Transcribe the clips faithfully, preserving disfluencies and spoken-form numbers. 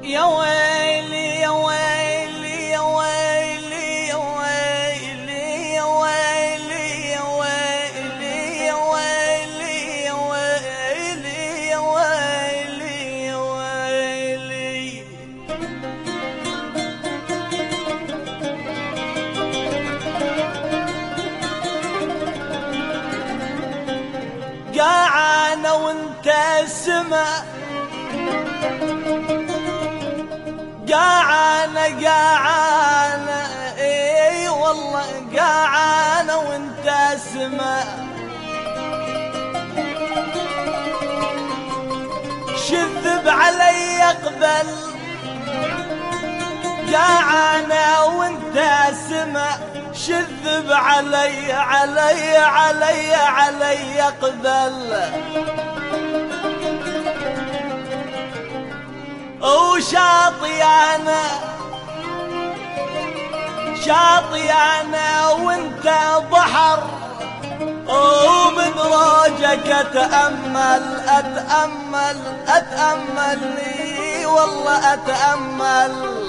يا ويلي يا ويلي يا ويلي يا ويلي يا ويلي يا ويلي يا ويلي يا ويلي يا ويلي يا ويلي. قاعانة وانت السما قاعانة قاعانة اي والله قاعانة وانت اسمع شذب علي اقبل قاعانة وانت اسمع شذب علي علي علي علي اقبل وشاطي انا شاطي انا وانت بحر ومن روجك اتامل اتامل اتامل لي والله اتامل.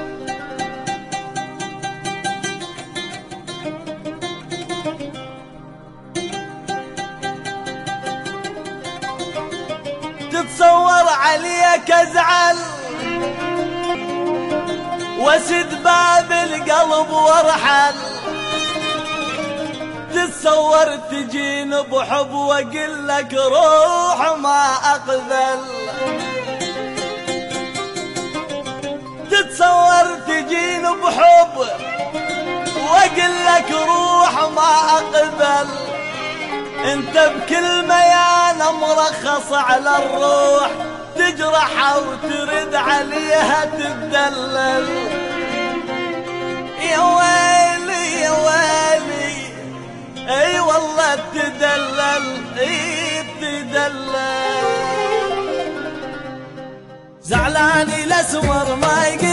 تتصور عليك ازعل واسد باب القلب وارحل تتصور تجين بحب واقول لك روح ما اقبل تتصور تجين بحب واقول لك روح ما اقبل انت بكل ميانة مرخص على الروح تجرح وترد عليها تدلل. يا ويلي يا ويلي اي والله تدلل اي تدلل. زعلاني الاسمر ما يقدر